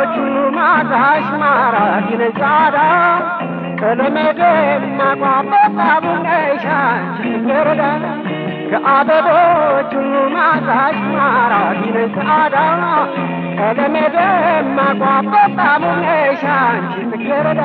አበቦቹ ማዛሽ ማራኪ ነጻዳ ከለመደማ ቋንቋ ቡነሻች ትገረዳ ከአበቦቹ ማዛሽ ማራኪ ነጻዳ ከለመደማ ቋንቋ ቡነሻች ትገረዳ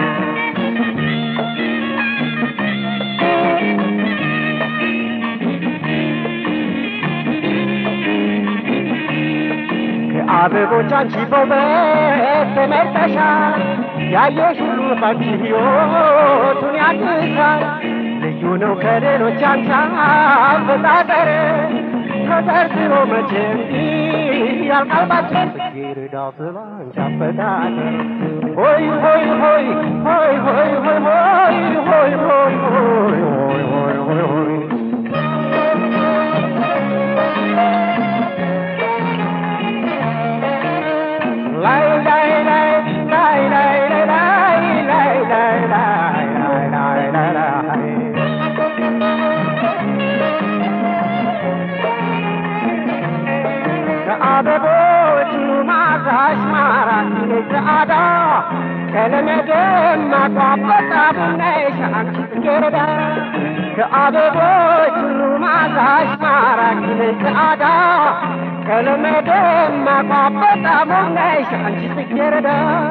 አበቦች አንቺ በውበት ተመርጠሻል ያየሽ ሁሉ ባንቺ ሕይወቱን ያድሳል ልዩ ነው ከሌሎች አንቺ አፈጣጠር ተዘርዝሮ መቼም ያልቃል ባንቺ ጽጌረዳ አበባ አንቺ አፈጣጠር ሆይ ሆይ ሆይ ሆይ ሆይ ሆይ ሆይ ሆይ ሆይ ሆይ ሆይ ሆይ አበቦቹ ማዛሽ ማራኪ ነጻዳ ከለመደማ ቋንቋ ቡነሽ አንቺ ትገረዳ ከአበቦቹ ማዛሽ ማራኪ ነጻዳ ከለመደማ ቋንቋ ቡነሽ አንቺ ትገረዳ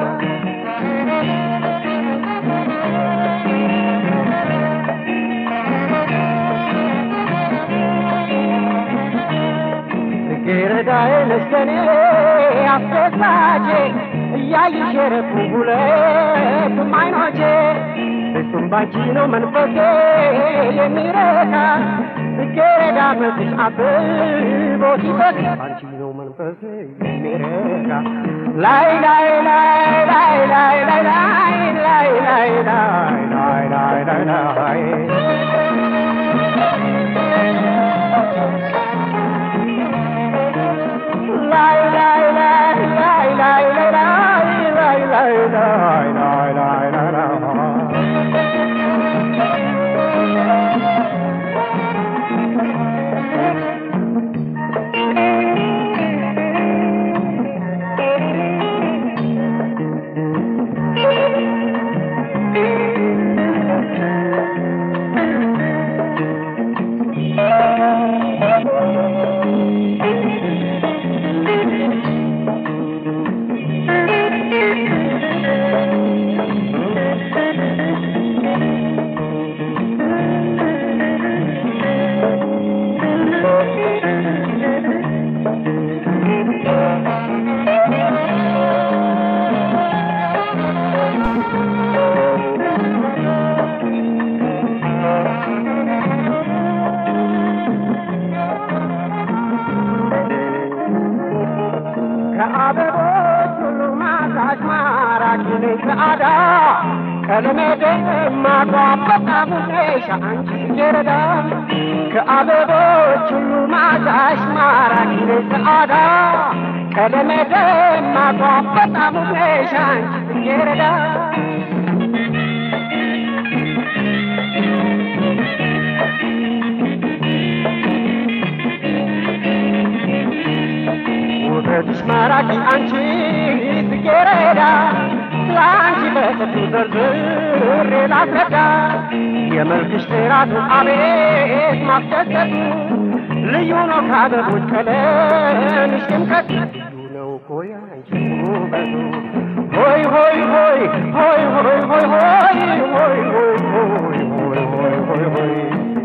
ጽጌረዳዬ ነሽ ከኔ አስደሳቼ እያየሽ የረኩ ሁለቱም ዓይኖቼ ፍጹም ባንቺ ነው መንፈሴ የሚረካ ጽጌረዳ መስሽ አብቦ ሲፈካ ባንቺ ነው መንፈሴ የሚረካ ላይ ላይ ላይ ላይ ላይ ላይ ላይ ላይ ላይ ላይ ላይ ላይ ከአበቦች ሁሉ ማዛሽ ማራኪ ነጻዳ ከለመደማ ቋንቋ ቡነሽ አንቺ ትገረዳ ከአበቦች ሁሉ ማዛሽ ማራኪ ነጻዳ ከለመደማ ቋንቋ ቡነሽ አንቺ ትገረዳ ውበትሽ ማራኪ አንቺ ጽጌረዳ ስላንቺ በሰፊው ዘርዝሬ ላስረዳ የመልክሽ ጥራቱ አቤት ማስደሰቱ ልዩ ነው ከአበቦች ቀለምሽ ድምቀት ልዩ ነው እኮ ያንቺ ውበቱ ሆይ ሆይ ሆይ ሆይ ሆይ ሆይ ሆይ ሆይ ሆይ ሆይ ሆይ ሆይ ሆይ